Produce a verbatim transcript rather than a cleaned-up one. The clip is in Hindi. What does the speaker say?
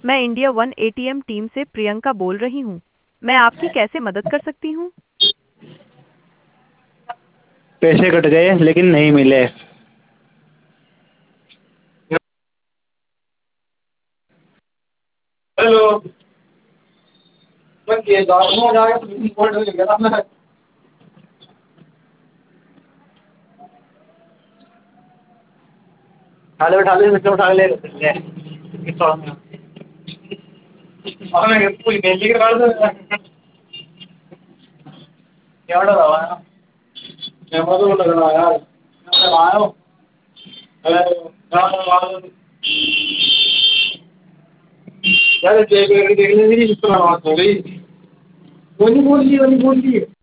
मैं इंडिया वन एटीएम टीम से प्रियंका बोल रही हूँ। मैं आपकी कैसे मदद कर सकती हूँ? पैसे कट गए लेकिन नहीं मिले। हेलो। उठा ले उठा ले उठा उठा ले ले। मैं पूरी मेहंदी के काट दूँ। क्या ऑर्डर आया? मैं तो लग रहा यार। मैं आया हूँ। अरे यार देख देख लेंगे जिस तरह बात हो गई। वो नहीं बोल रही वो नहीं बोल रही है।